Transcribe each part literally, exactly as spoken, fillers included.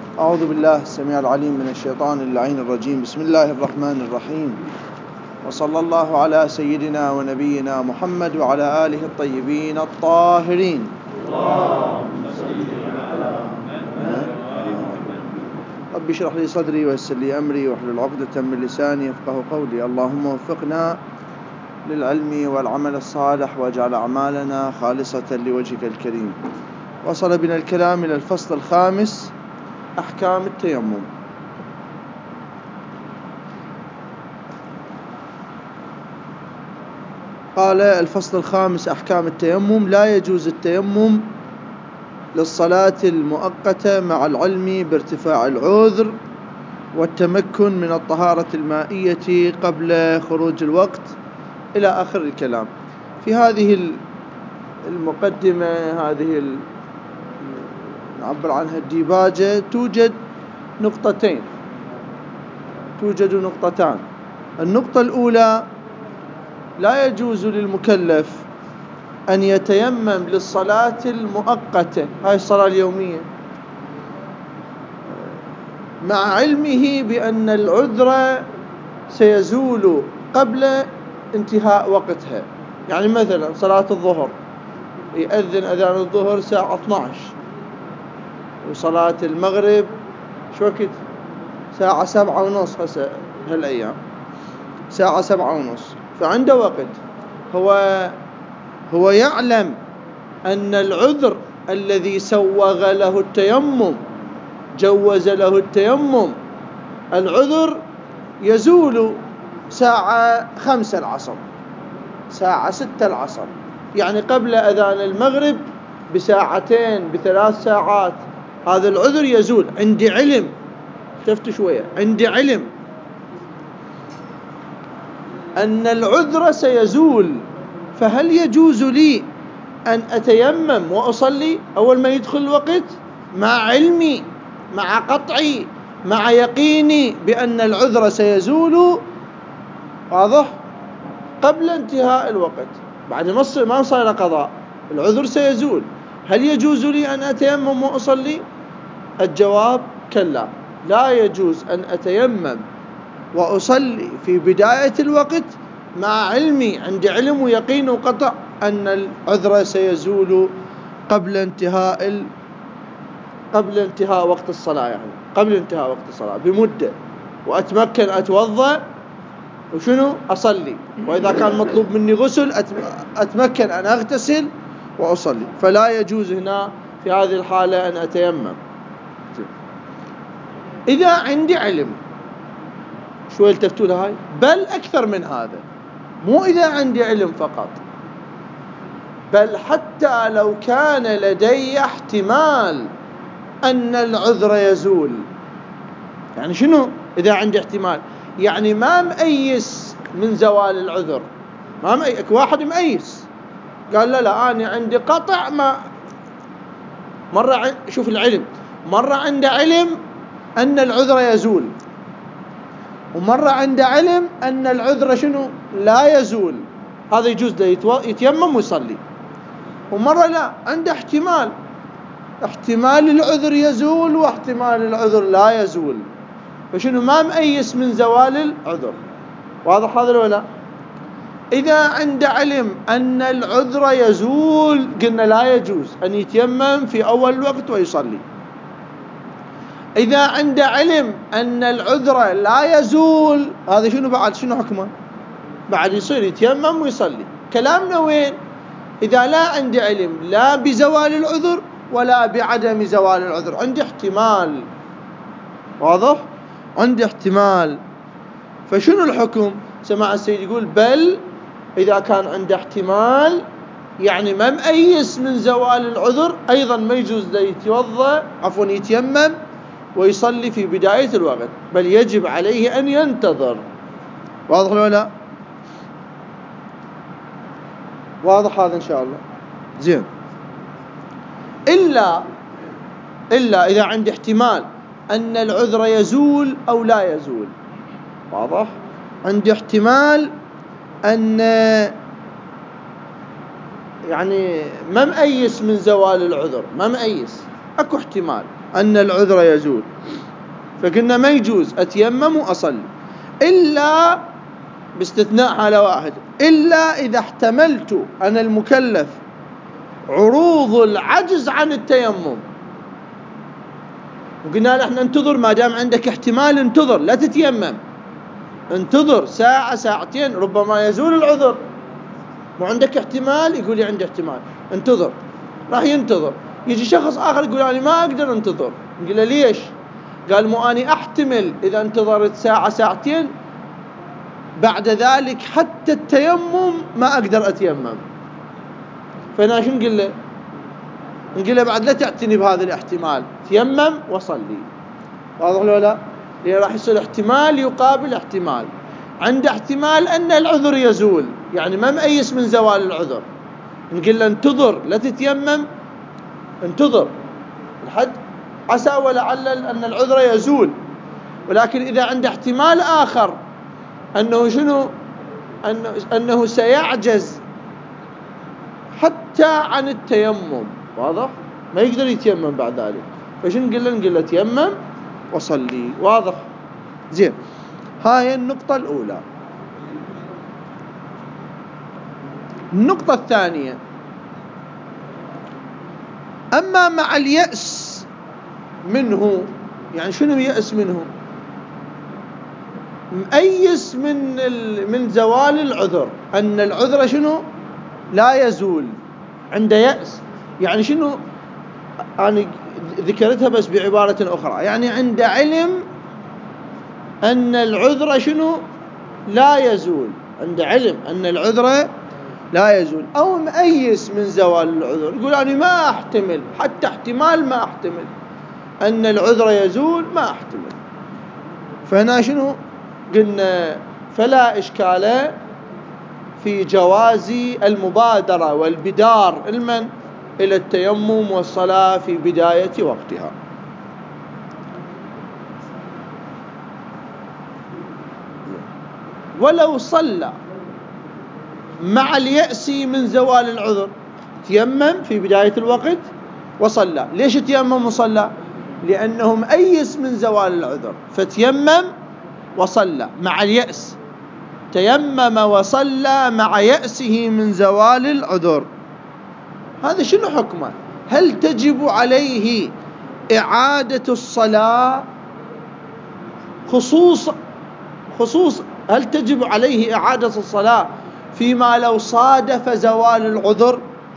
أعوذ بالله السميع العليم من الشيطان اللعين الرجيم. بسم الله الرحمن الرحيم، وصلى الله على سيدنا ونبينا محمد وعلى آله الطيبين الطاهرين. اللهم صل على محمد. رب اشرح لي صدري ويسر لي أمري واحلل عقدة من لساني يفقهوا قولي. اللهم وفقنا للعلم والعمل الصالح واجعل أعمالنا خالصة لوجهك الكريم. وصل بنا الكلام إلى الفصل الخامس، أحكام التيمم. قال الفصل الخامس أحكام التيمم: لا يجوز التيمم للصلاة المؤقتة مع العلم بارتفاع العذر والتمكن من الطهارة المائية قبل خروج الوقت، إلى آخر الكلام. في هذه المقدمة، هذه نعبر عنها الديباجة، توجد نقطتين توجد نقطتان. النقطة الأولى: لا يجوز للمكلف أن يتيمم للصلاة المؤقتة، هاي الصلاة اليومية، مع علمه بأن العذر سيزول قبل انتهاء وقتها. يعني مثلا صلاة الظهر، يأذن أذان الظهر الساعة اثني عشر، وصلاة المغرب شو وقت؟ ساعة سبعة ونص. هسه هالأيام ساعة سبعة ونص، فعنده وقت. هو هو يعلم أن العذر الذي سوغ له التيمم، جوز له التيمم، العذر يزول ساعة خمسة العصر، ساعة ستة العصر، يعني قبل أذان المغرب بساعتين بثلاث ساعات. هذا العذر يزول. عندي علم، شفت شوية، عندي علم أن العذر سيزول، فهل يجوز لي أن أتيمم وأصلي أول ما يدخل الوقت، مع علمي، مع قطعي، مع يقيني بأن العذر سيزول؟ واضح؟ قبل انتهاء الوقت، بعد ما صار قضاء، العذر سيزول. هل يجوز لي أن أتيمم وأصلي؟ الجواب: كلا، لا يجوز أن أتيمم وأصلي في بداية الوقت مع علمي، عندي علم ويقين وقطع أن العذر سيزول قبل انتهاء ال... قبل انتهاء وقت الصلاة، يعني قبل انتهاء وقت الصلاة بمدة، وأتمكن أتوضأ وشنو أصلي، وإذا كان مطلوب مني غسل أتمكن أن أغتسل وأصلي. فلا يجوز هنا في هذه الحالة أن أتيمم. إذا عندي علم، شوي التفتوا لهاي، بل أكثر من هذا، مو إذا عندي علم فقط، بل حتى لو كان لدي احتمال أن العذر يزول. يعني شنو إذا عندي احتمال؟ يعني ما مأيس من زوال العذر، ما مأيس. واحد مأيس قال لا لا أنا عندي قطع، ما مرة ع... شوف العلم، مرة عنده علم أن العذر يزول، ومرة عنده علم أن العذر شنو لا يزول. هذا يجوز له يتو... يتيمم ويصلي. ومرة لا، عنده احتمال، احتمال العذر يزول واحتمال العذر لا يزول، فشنو ما مأيس من زوال العذر. واضح هذا ولا؟ إذا عنده علم أن العذر يزول، قلنا لا يجوز أن يتيمم في أول الوقت ويصلي. إذا عنده علم أن العذر لا يزول، هذا شنو بعد؟ شنو حكمه؟ بعد يصير يتيمم ويصلي. كلامنا وين؟ إذا لا عندي علم لا بزوال العذر ولا بعدم زوال العذر، عندي احتمال. واضح؟ عندي احتمال. فشنو الحكم؟ سمع السيد يقول: بل إذا كان عنده احتمال، يعني ما مأيس من زوال العذر، أيضا ما يجوز له يتوضأ، عفوا يتيمم ويصلي في بداية الوقت، بل يجب عليه أن ينتظر. واضح ولا لا؟ واضح هذا إن شاء الله؟ زين. إلا إلا إذا عندي احتمال أن العذر يزول أو لا يزول. واضح؟ عندي احتمال أن يعني ما مأيس من زوال العذر، ما مأيس، أكو احتمال أن العذر يزول، فقلنا ما يجوز أتيمم وأصلي إلا باستثناء حالة واحدة، إلا إذا احتملت أنا المكلف عروض العجز عن التيمم. وقلنا له احنا انتظر، ما دام عندك احتمال انتظر، لا تتيمم، انتظر ساعة ساعتين ربما يزول العذر. وعندك احتمال، يقول لي عندي احتمال، انتظر. راح ينتظر، يجي شخص آخر يقول أنا ما أقدر انتظر، نقول له ليش؟ قال مو أني أحتمل إذا انتظرت ساعة ساعتين بعد ذلك حتى التيمم ما أقدر أتيمم. فأنا شو نقول له؟ نقول له بعد لا تعتني بهذا الاحتمال، تيمم وصلي. واضح ولا لا؟ لأن راح يصير احتمال يقابل احتمال. عند احتمال أن العذر يزول، يعني ما مأيس من زوال العذر، نقول له انتظر لا تتيمم، انتظر لحد عسى ولعل أن العذر يزول. ولكن إذا عند احتمال آخر أنه شنو؟ أنه, أنه سيعجز حتى عن التيمم، واضح؟ ما يقدر يتيمم بعد ذلك، فشنو نقول له؟ نقول له تيمم وصلي. واضح؟ زين، هاي النقطة الأولى. النقطة الثانية، أما مع اليأس منه، يعني شنو يأس منه؟ مأيس من من زوال العذر، أن العذر شنو؟ لا يزول، عنده يأس. يعني شنو؟ أنا ذكرتها بس بعبارة أخرى، يعني عنده علم أن العذر شنو؟ لا يزول، عنده علم أن العذر لا يزول، أو مأيس من زوال العذر، يقول أنا ما أحتمل، حتى احتمال ما أحتمل أن العذر يزول، ما أحتمل. فهنا شنو قلنا؟ فلا إشكال في جواز المبادرة والبدار المن إلى التيمم والصلاة في بداية وقتها. ولو صلى مع اليأس من زوال العذر، تيمم في بداية الوقت وصلى. ليش تيمم وصلى؟ لأنه مأيس من زوال العذر، فتيمم وصلى مع اليأس، تيمم وصلى مع يأسه من زوال العذر. هذا شنو حكمه؟ هل تجب عليه إعادة الصلاة؟ خصوص خصوص هل تجب عليه إعادة الصلاة فيما لو صادف زوال العذر؟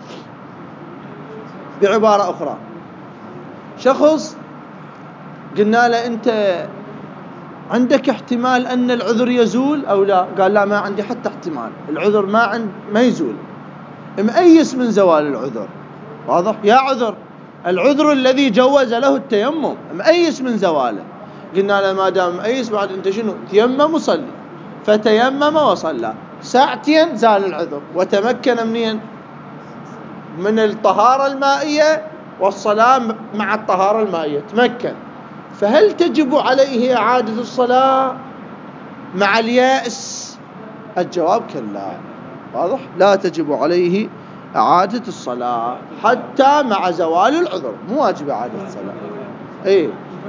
بعبارة أخرى، شخص قلنا له أنت عندك احتمال أن العذر يزول أو لا؟ قال لا، ما عندي حتى احتمال، العذر ما عند ما يزول، مأيس من زوال العذر. واضح؟ يا عذر، العذر الذي جوز له التيمم مأيس من زواله. قلنا له ما دام مأيس بعد أنت شنو؟ تيمم وصلي. فتيمم وصلى، ساعتين زال العذر، وتمكن منين؟ من الطهارة المائية والصلاة مع الطهارة المائية، تمكن. فهل تجب عليه إعادة الصلاة مع اليأس؟ الجواب كلا. واضح؟ لا تجب عليه إعادة الصلاة حتى مع زوال العذر، مو واجب إعادة الصلاة. إيه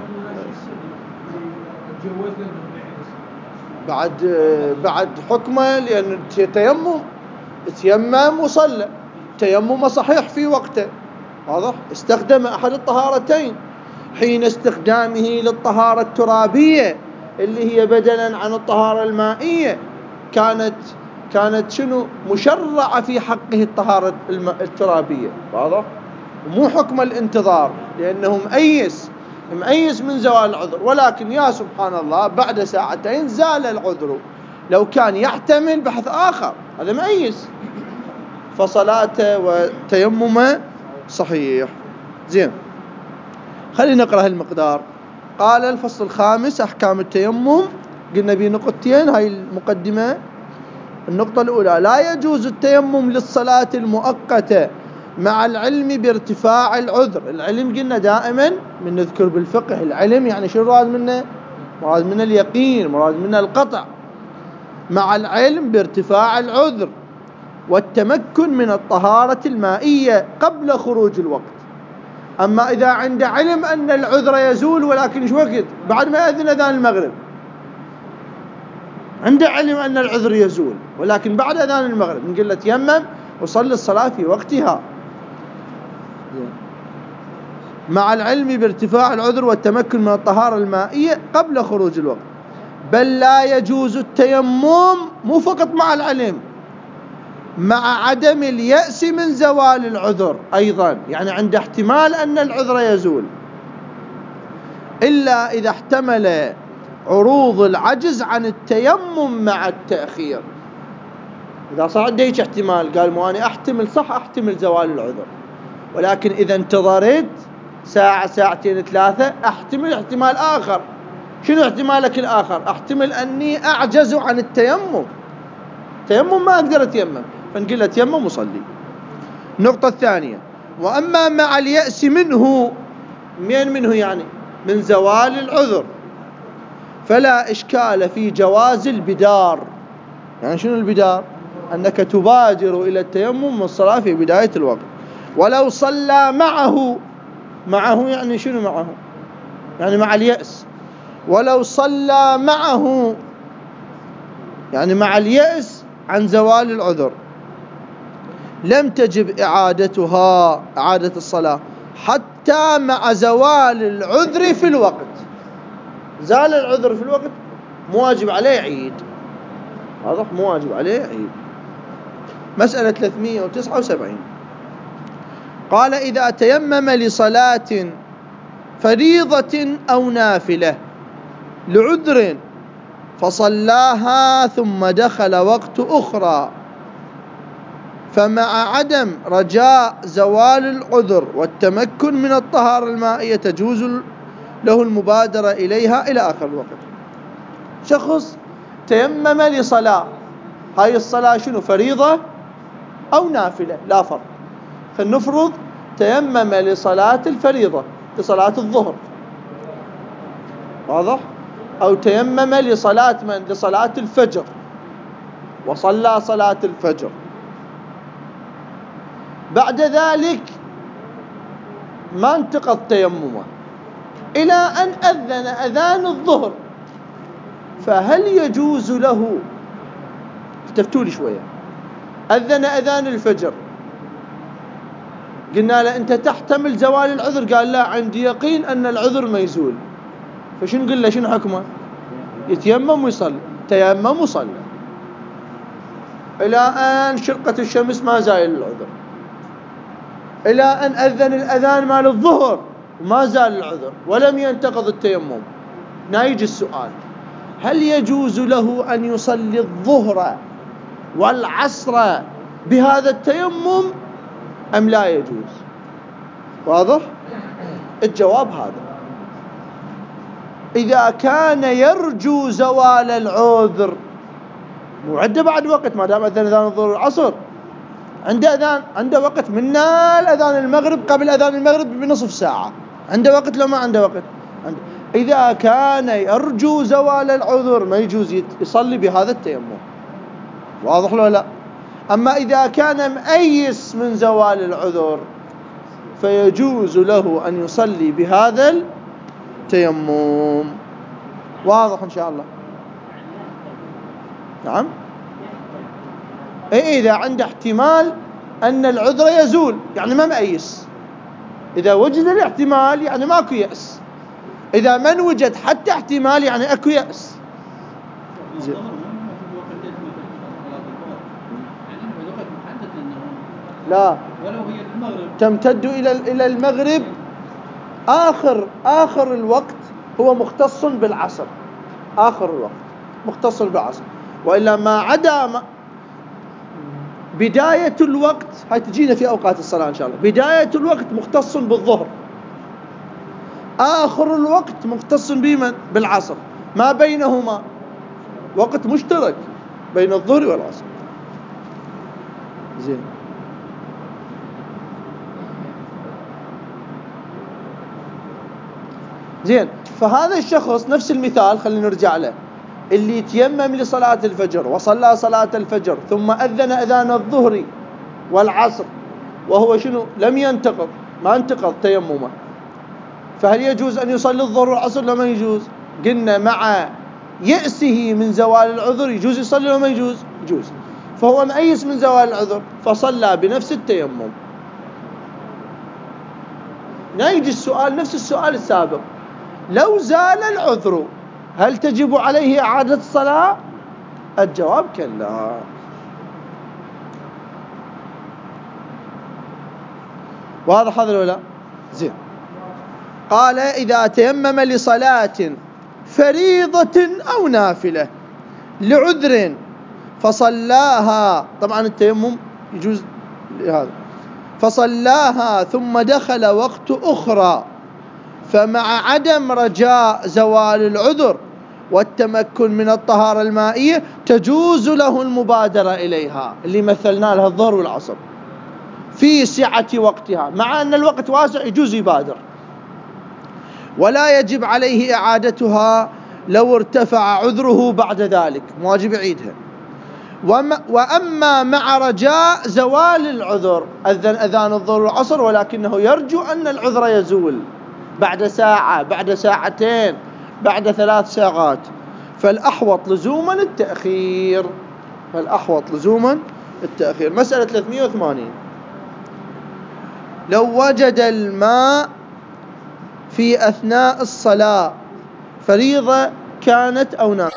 بعد بعد حكمه، لأن تيمم تيمم وصلى، تيمم صحيح في وقته. واضح؟ استخدم أحد الطهارتين حين استخدامه للطهارة الترابية اللي هي بدلا عن الطهارة المائية، كانت كانت شنو؟ مشرعة في حقه الطهارة الترابية. واضح؟ مو حكم الانتظار، لأنه مأيس مأيس من زوال العذر. ولكن يا سبحان الله بعد ساعتين زال العذر، لو كان يحتمل بحث آخر، هذا مأيس، فصلاته وتيممه صحيح. زين، خلينا نقرأ المقدار. قال الفصل الخامس: أحكام التيمم. قلنا بيه نقطتين، هاي المقدمة. النقطة الأولى: لا يجوز التيمم للصلاة المؤقتة مع العلم بارتفاع العذر. العلم قلنا دائما من نذكر بالفقه، العلم يعني شو مراد منه؟ مراد منه اليقين، مراد منه القطع. مع العلم بارتفاع العذر والتمكن من الطهارة المائية قبل خروج الوقت. أما إذا عنده علم أن العذر يزول ولكن إيش وقت بعد ما يأذن أذان المغرب، عنده علم أن العذر يزول ولكن بعد أذان المغرب، نقول له تيمم وصلي الصلاة في وقتها مع العلم بارتفاع العذر والتمكن من الطهارة المائية قبل خروج الوقت. بل لا يجوز التيمم مو فقط مع العلم، مع عدم اليأس من زوال العذر أيضا، يعني عند احتمال أن العذر يزول، إلا إذا احتمل عروض العجز عن التيمم مع التأخير. إذا صار عنده هيك احتمال، قال مو أنا أحتمل صح أحتمل زوال العذر، ولكن إذا انتظرت ساعة ساعتين ثلاثة أحتمل احتمال آخر. شنو احتمالك الآخر؟ أحتمل أني أعجز عن التيمم، تيمم ما أقدر أتيمم، فنقول له تيمم وصلي. النقطة الثانية، وأما مع اليأس منه، من منه يعني من زوال العذر، فلا إشكال في جواز البدار. يعني شنو البدار؟ أنك تبادر إلى التيمم والصلاة في بداية الوقت، ولو صلى معه، معه يعني شنو معه؟ يعني مع اليأس، ولو صلى معه يعني مع اليأس عن زوال العذر لم تجب إعادتها، إعادة الصلاة، حتى مع زوال العذر في الوقت. زال العذر في الوقت مو واجب عليه يعيد، واضح؟ مو واجب عليه يعيد. مسألة ثلاثمئة وتسعة وسبعين، قال إذا تيمم لصلاة فريضة أو نافلة لعذر فصلاها ثم دخل وقت أخرى، فمع عدم رجاء زوال العذر والتمكن من الطهارة المائية تجوز له المبادرة إليها إلى آخر الوقت. شخص تيمم لصلاة، هاي الصلاة شنو؟ فريضة أو نافلة لا فرق. فلنفرض تيمم لصلاة الفريضة، لصلاة الظهر، واضح؟ أو تيمم لصلاة من؟ لصلاة الفجر، وصلى صلاة الفجر. بعد ذلك ما انتقض تيممه إلى أن أذن أذان الظهر، فهل يجوز له، التفتوا لي شوية، أذن أذان الفجر، قلنا له أنت تحتمل زوال العذر، قال لا عندي يقين أن العذر ما يزول، فشنو قل له شنو حكمه؟ يتيمم ويصلي. تيمم وصلى إلى أن شرقت الشمس ما زال العذر، إلى أن أذن الأذان مال الظهر وما زال العذر ولم ينتقض التيمم. نيجي السؤال، هل يجوز له أن يصلي الظهر والعصر بهذا التيمم أم لا يجوز؟ واضح؟ الجواب هذا، إذا كان يرجو زوال العذر، وعنده بعد وقت، ما دام أذن أذان الظهر والعصر عنده أذان، عنده وقت من الأذان المغرب، قبل أذان المغرب بنصف ساعة، عنده وقت لو ما عنده وقت؟ عنده. إذا كان يرجو زوال العذر ما يجوز يصلي بهذا التيمم، واضح له لا؟ أما إذا كان مأيس من زوال العذر فيجوز له أن يصلي بهذا التيمم. واضح إن شاء الله؟ نعم. إيه، إذا عنده احتمال أن العذر يزول يعني ما مأيس، إذا وجد الاحتمال يعني ماكو يأس، إذا من وجد حتى احتمال يعني أكو يأس. زين. لا، تمتد إلى إلى المغرب، آخر آخر الوقت هو مختص بالعصر، آخر الوقت مختص بالعصر، وإلا ما عدا ما بداية الوقت، هاي تجينا في أوقات الصلاة إن شاء الله. بداية الوقت مختص بالظهر، آخر الوقت مختص بمن؟ بالعصر، ما بينهما وقت مشترك بين الظهر والعصر. زين. زين، فهذا الشخص نفس المثال خلينا نرجع له، اللي يتيمم لصلاة الفجر وصلى صلاة الفجر ثم أذن أذان الظهر والعصر وهو شنو؟ لم ينتقض، ما انتقض تيممه، فهل يجوز أن يصلي الظهر والعصر ولا ما يجوز؟ قلنا مع يأسه من زوال العذر يجوز يصلي ولا ما يجوز؟ يجوز. فهو مأيس من زوال العذر فصلى بنفس التيمم. نعيد السؤال نفس السؤال السابق، لو زال العذر هل تجب عليه إعادة الصلاة؟ الجواب كلا. واضح هذا ولا لا؟ زين. قال إذا تيمم لصلاة فريضة أو نافلة لعذر فصلاها، طبعا التيمم يجوز هذا، فصلاها ثم دخل وقت أخرى، فمع عدم رجاء زوال العذر والتمكن من الطهارة المائية تجوز له المبادرة إليها، اللي مثلنا لها الظهر والعصر، في سعة وقتها، مع أن الوقت واسع يجوز يبادر، ولا يجب عليه إعادتها لو ارتفع عذره بعد ذلك، واجب يعيدها. وأما مع رجاء زوال العذر، أذن أذان الظهر والعصر ولكنه يرجو أن العذر يزول بعد ساعة، بعد ساعتين، بعد ثلاث ساعات، فالأحوط لزوما التأخير. فالأحوط لزوما التأخير. مسألة ثلاثمئة وثمانين. لو وجد الماء في أثناء الصلاة فريضة كانت أو نافلة.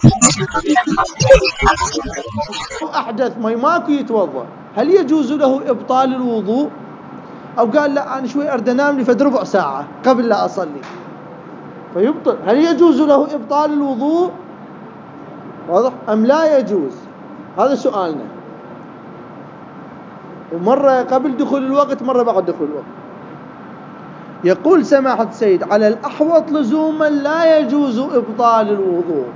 أحدث مي ماكو يتوضأ، هل يجوز له إبطال الوضوء؟ أو قال لا أنا شوي أرد أنام لي فد ربع ساعة قبل لا أصلي فيبطل، هل يجوز له إبطال الوضوء؟ واضح أم لا يجوز؟ هذا سؤالنا. ومرة قبل دخول الوقت مرة بعد دخول الوقت. يقول سماحة السيد على الأحوط لزوما لا يجوز إبطال الوضوء،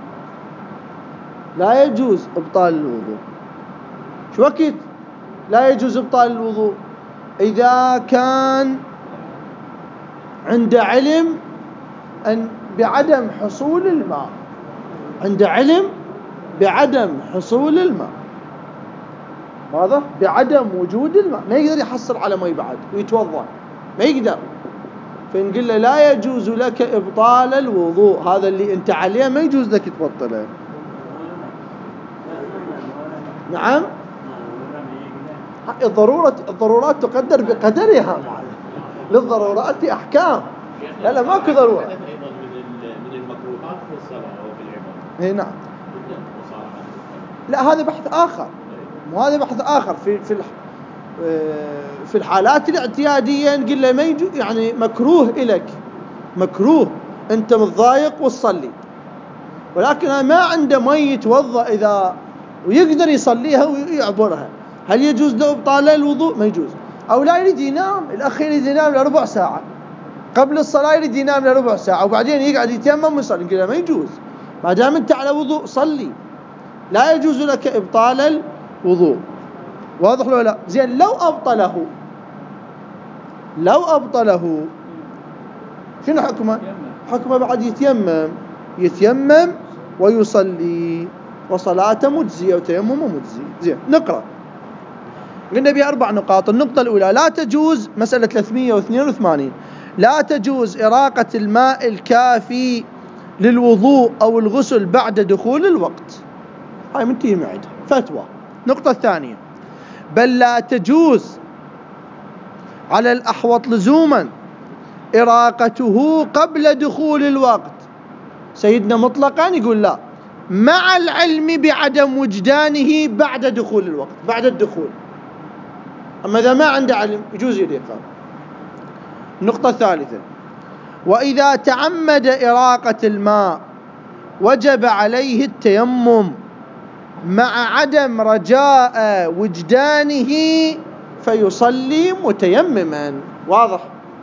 لا يجوز إبطال الوضوء. شو وقت لا يجوز إبطال الوضوء؟ إذا كان عند علم أن بعدم حصول الماء، عند علم بعدم حصول الماء، واضح؟ بعدم وجود الماء، ما يقدر يحصل على ماء بعد ويتوضأ، ما يقدر، فنقول له لا يجوز لك إبطال الوضوء، هذا اللي أنت عليه ما يجوز لك تبطله. نعم، الضرورة الضرورات تقدر بقدرها، للضرورات أحكام. لا لا ماكو ضرورة. من المكروهات في الصلاة أو في العبادة. إيه نعم. لا هذا بحث آخر، وهذا بحث آخر في في في الحالات الاعتيادية نقول له ما يجوز، يعني مكروه إلك، مكروه أنت متضايق وتصلي، ولكن ما عنده مي يتوضأ إذا ويقدر يصليها ويعبرها، هل يجوز له إبطال الوضوء؟ ما يجوز. أو لا يريد ينام، الأخ يريد ينام لربع ساعة قبل الصلاة، يريد ينام لربع ساعة وبعدين يقعد يتيمم ويصلي، نقول له ما يجوز، ما دام أنت على وضوء صلي، لا يجوز لك إبطال الوضوء. واضح له لا؟ زين لو أبطله، لو أبطله شنو حكمه؟ حكمه بعد يتيمم، يتيمم ويصلي وصلاته مجزية وتيممه مجزي. زين نقرأ. قلنا بها أربع نقاط. النقطة الأولى لا تجوز، مسألة ثلاثمئة واثنين وثمانين، لا تجوز إراقة الماء الكافي للوضوء أو الغسل بعد دخول الوقت، هاي منتهي معدها فتوى. النقطة الثانية بل لا تجوز على الأحوط لزوما إراقته قبل دخول الوقت. سيدنا مطلقا يقول لا، مع العلم بعدم وجدانه بعد دخول الوقت، بعد الدخول، أما إذا ما عنده علم يجوز يريقه. النقطة الثالثة وإذا تعمد إراقة الماء وجب عليه التيمم مع عدم رجاء وجدانه فيصلي متيمما. واضح؟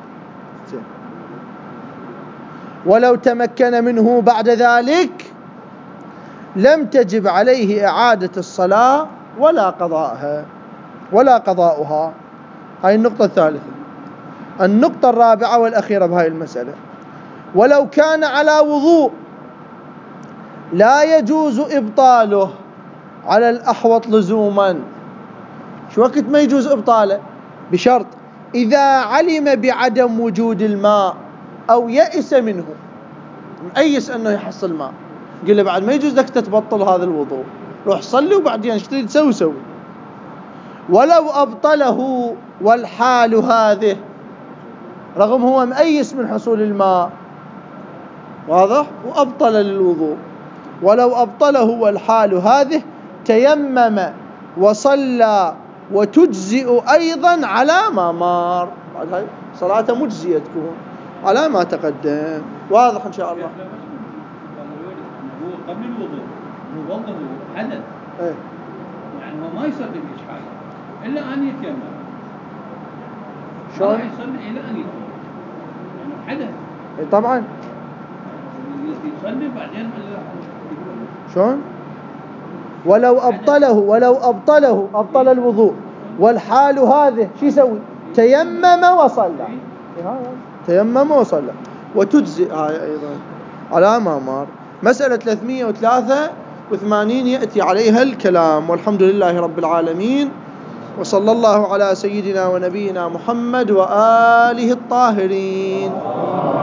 ولو تمكن منه بعد ذلك لم تجب عليه إعادة الصلاة ولا قضاءها ولا قضاؤها. هاي النقطة الثالثة. النقطة الرابعة والأخيرة بهاي المسألة، ولو كان على وضوء لا يجوز إبطاله على الأحوط لزوما. شو وقت ما يجوز إبطاله؟ بشرط إذا علم بعدم وجود الماء أو يئس منه، مأيس أنه يحصل ماء، قل له بعد ما يجوز لك تتبطل هذا الوضوء، روح صلي وبعدين ايش تريد تسوي سوي. ولو أبطله والحال هذه، رغم هو مأيس من حصول الماء، واضح، وأبطل للوضوء، ولو أبطله والحال هذه تيمم وصلى وتجزئ أيضا على ما مار، بعد هاي صلاته مجزية تكون على ما تقدم. واضح إن شاء الله. هو قبل الوضوء وضوء حدث، ايه يعني هو ما يصلي في حاجة إلا أن يتيمم. شلون؟ ما يصلي إلا أن يتيمم لأنه يعني حدث. ايه طبعا. يصلي بعدين شلون؟ ولو أبطله ولو أبطله أبطل الوضوء والحال هذه شو يسوي؟ تيمم وصلى. تيمم وصلى وتجزئ هاي أيضا على ما مر. مسألة ثلاثمئة وثلاثة وثمانين يأتي عليها الكلام. والحمد لله رب العالمين، وصلى الله على سيدنا ونبينا محمد وآله الطاهرين.